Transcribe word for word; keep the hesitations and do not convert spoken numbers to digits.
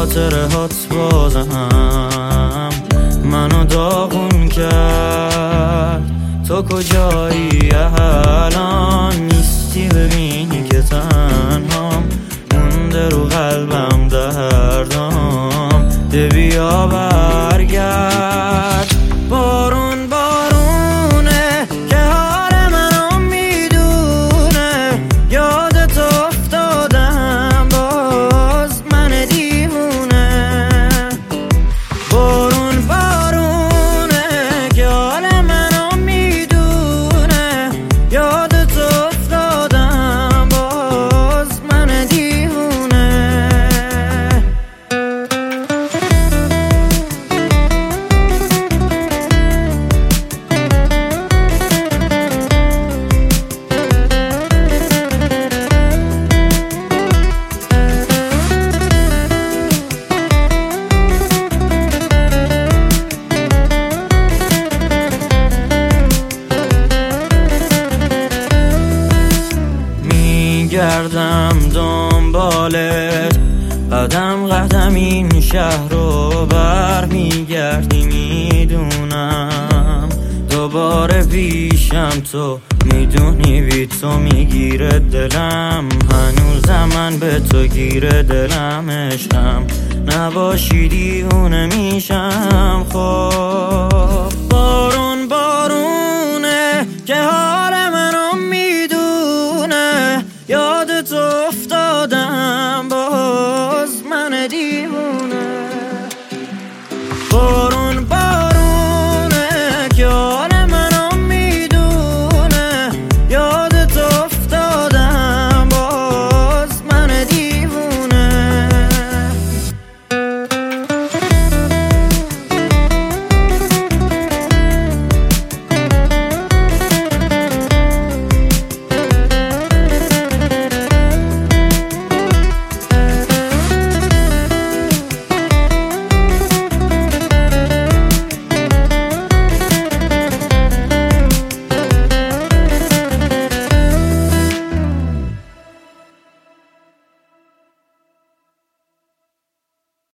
خاطره هات بازم منو داغون کرد. تو کجایی الان نیستی، ببینی که تنهام مونده رو قلبم دردام. ده بیا برگرد. بارون بارونه که حال منو میدونه، یادت افتادم باز من دیوونه. بارون بارونه که حال منو میدونه، یادت افتادم باز من دیوونه. گردم دنبالت، قدم قدم این شهر رو بر میگردی. میدونم دوباره پیشم تو، میدونی بی تو میگیره دلم. هنوزم من به تو گیره دلم، عشقم نباشی دیوونه میشم. خب